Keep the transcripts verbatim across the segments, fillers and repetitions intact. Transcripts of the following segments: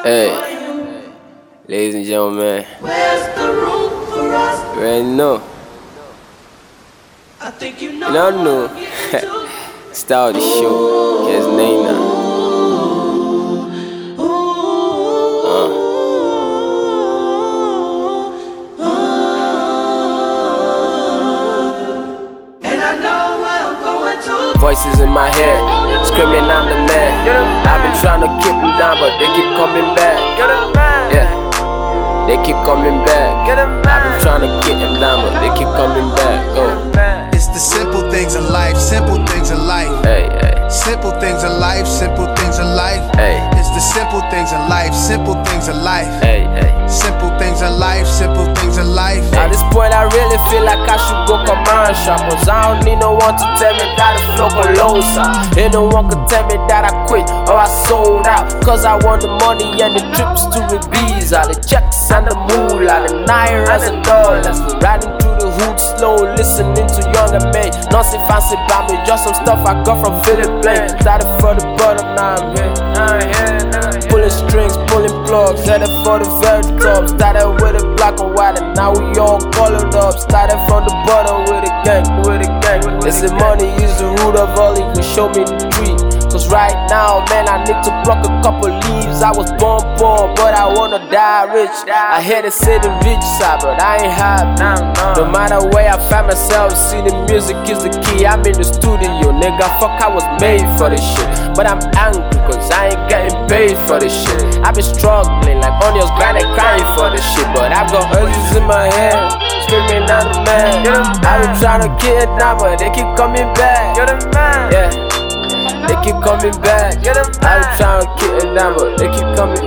Hey, ladies and gentlemen, Where's the room for us? you already know. I think you know. You don't know. Start of the show. Here's Nina. Uh. And I know where I'm going to. Voices in my head, screaming I'm the man. I've been trying to keep them down, but they keep coming back. Yeah, they keep coming back. I've been trying to keep them down, but they keep coming back. Go. It's the simple things in life, simple things in life. Hey, hey, Simple things in life, simple things in life. hey, It's the simple things in life, simple things in life. hey, hey. Simple things in life, simple things in life. At this point, I really feel like I should go command shop. Cause I don't need no one to tell me that the flow colosa. Ain't no one can tell me that I quit or I sold out. Cause I want the money and the trips to Ibiza, the checks and the moolah, the nairas and dollars. Riding through the hood slow, listening to younger men. Nothing fancy about me, just some stuff I got from Philip Plain. Started for the bottom, now I'm here. Now I'm here, now I'm here. Pulling strings, pulling plugs, headed for the very top. Started with a black and white and now we all colored up. Started from the bottom with a gang, with a gang. They say money is the root of all evil, show me the tree. Cause right now, man, I need to pluck a couple leaves. I was born poor, but I wanna die rich. I hear they say the rich side, but I ain't happy. No matter where I find myself, see the music is the key. I'm in the studio, nigga, fuck, I was made for this shit. But I'm angry, cause I ain't getting paid for this shit. I been struggling like onions, grinding, crying for this shit. But I've got urges in my head, screaming out the man. I've been trying to get it down, but they keep coming back. Yeah, they keep coming back. I've been trying to get it down, but they keep coming.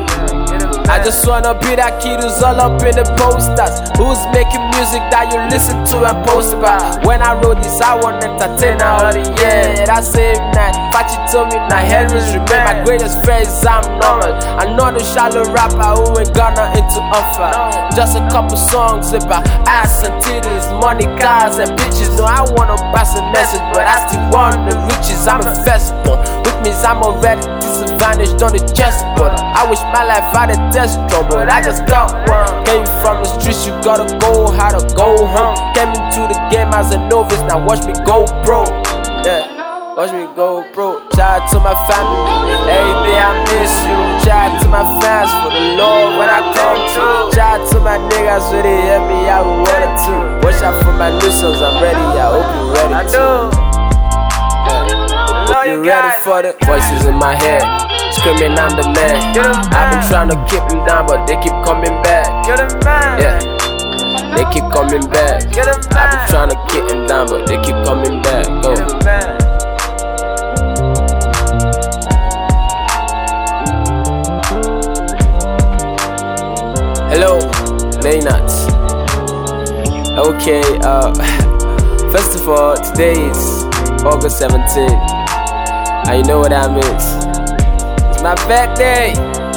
I just wanna be that kid who's all up in the posters, who's making music that you listen to and post about. When I wrote this, I want to entertain all the year. That same night, Pachi told me now Henry's remain my greatest friend is I'm normal. I know the shallow rapper who ain't got nothing to offer. Just a couple songs about ass and titties, money, cars and bitches. No, I wanna pass a message, but I still want the riches. I'm a firstborn, which means I'm already disadvantaged on the chessboard. I wish my life had a test drum, but I just got one. Came from the streets, you gotta go, how to go home. Came into the game as a novice, now watch me go pro. Yeah, watch me go pro. Shout out to my family, every day I miss you. Shout out to my fans for the Lord when I come through. Shout out to my niggas who they help me out with one or two. Watch out for my new songs, I'm ready, I hope you ready I too. do. Hope you ready for the voices in my head, screaming I'm the man. I've been trying to keep them down, but they keep coming back. Yeah, they keep coming back. I've been trying to keep them down, but they keep coming back. Go. Hello, Maynard. Okay, uh, first of all, today is August seventeenth. And you know what that means? It's my birthday.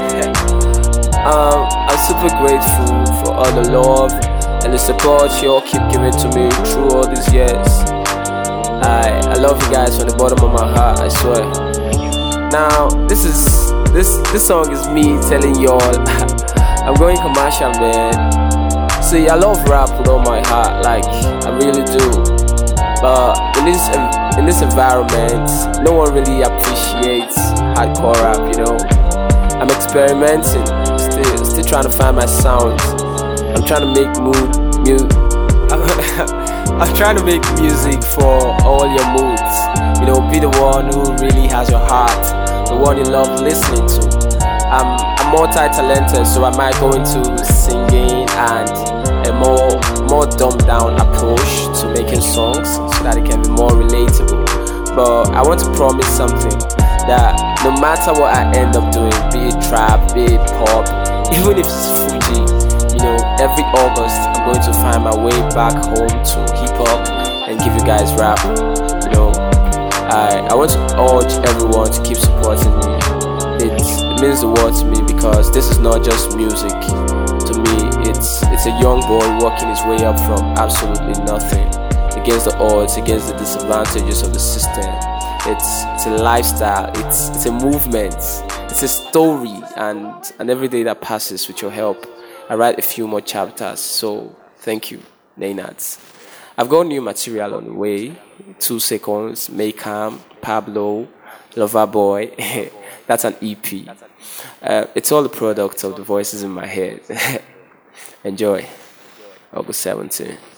um, I'm super grateful for all the love and the support you all keep giving to me through all these years. I I love you guys from the bottom of my heart, I swear. Now, this is this this song is me telling y'all I'm going commercial, man. See, I love rap with all my heart, like I really do. But in this in this environment, no one really appreciates hardcore rap, you know. I'm experimenting, still still trying to find my sound. I'm trying to make mood mu- I'm, I'm trying to make music for all your moods. You know, be the one who really has your heart, the one you love listening to. I'm I'm multi-talented, so I might go into singing and a more more dumbed down approach to making songs so that it can be more relatable. But I want to promise something, that no matter what I end up doing, be it trap, be it pop, even if it's Fuji, you know, every August I'm going to find my way back home to hip hop and give you guys rap. You know, I I want to urge everyone to keep supporting me. It, it means the world to me because this is not just music. To me, it's it's a young boy working his way up from absolutely nothing, against the odds, against the disadvantages of the system. It's it's a lifestyle. It's it's a movement. it's a story, and and every day that passes with your help, I write a few more chapters. So thank you, Naynats. I've got new material on the way. Two Seconds, Maycam, Pablo, Loverboy. That's an E P. Uh, it's all the product of the voices in my head. Enjoy. August seventeenth.